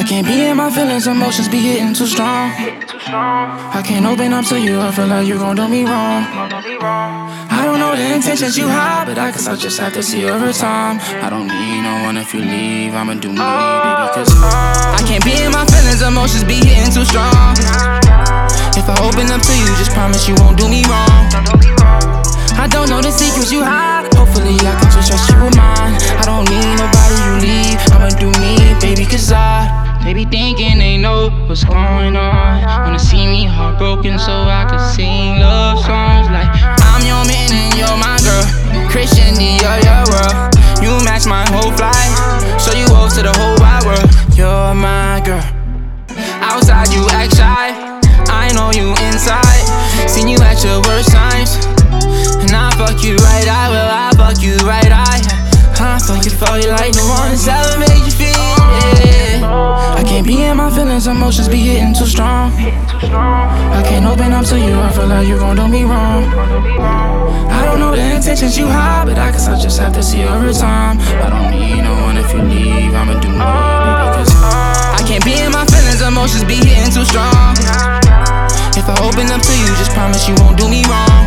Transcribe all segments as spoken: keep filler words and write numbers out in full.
can't be in my feelings, emotions be hitting too strong. I can't open up to you, I feel like you gon' do me wrong. I don't know the intentions you have, but I guess I'll just have to see you over time. I don't need no one if you leave, I'ma do me, baby, cause I can't be in my feelings, emotions be hitting too strong. If I open up to you, just promise you won't do me wrong. I don't know the secrets you hide, hopefully I can just trust you with mine. I don't need nobody, you leave, I'ma do me, baby, cause I they be thinking they know what's going on. Wanna see me heartbroken so I can sing love songs like I'm your man and you're my girl. Christian Dior, your world. You match my whole flight, show you off to the whole wide world. You're my girl. Outside you act shy, I know you inside. Seen you at your worst times, and I fuck you right, I will, I fuck you right, I I fuck you for you like no one has ever made you feel, yeah. I can't be in my feelings, emotions be hitting too strong. I can't open up to you, I feel like you gon' do me wrong. I don't know the intentions you have, but I guess I'll just have to see you over time. I don't need no one if you leave, I'ma do me, baby, cause I can't be in my feelings, emotions be hitting too strong. If I open up to you, just promise you won't do me wrong.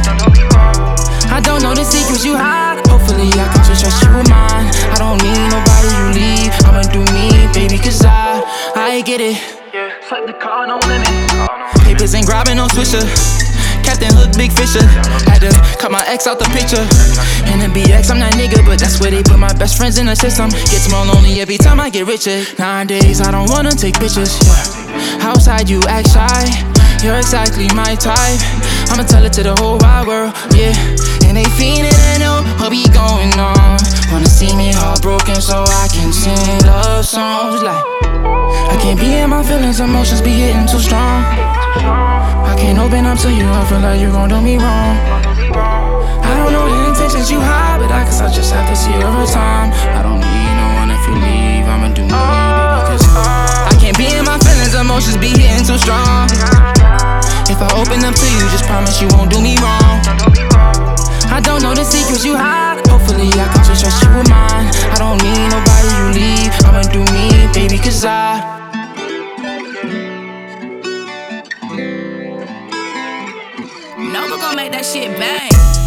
I don't know the secrets you hide, hopefully I can just trust you with mine. I don't need nobody, you leave, I'ma do me, baby, cause I, I get it. Yeah, swipe the car, no limit. Papers ain't grabbing no swisher. Captain Hook, big fisher. Had to cut my ex out the picture. And then B X, I'm that nigga, but that's where they put my best friends in the system. Gets more lonely every time I get richer. Nowadays, I don't wanna take pictures, yeah. Outside, you act shy. You're exactly my type. I'ma tell it to the whole wide world, yeah. And they fiendin' and know what be going on. Wanna see me heartbroken so I can sing love songs like I can't be in my feelings, emotions be hitting too strong. I can't open up to you, I feel like you gon' do me wrong. I don't know the intentions you have, but I guess I'll just have to see you over time. I don't need no one if you leave, I'ma do me, baby, cause I can't be in my feelings, emotions be hitting too strong. If I open up to you, just promise you won't do me wrong. I don't know the secrets you hide, hopefully I can just trust you with mine. I don't need nobody, you leave, I'ma do me, baby, cause I Nova gon' make that shit bang.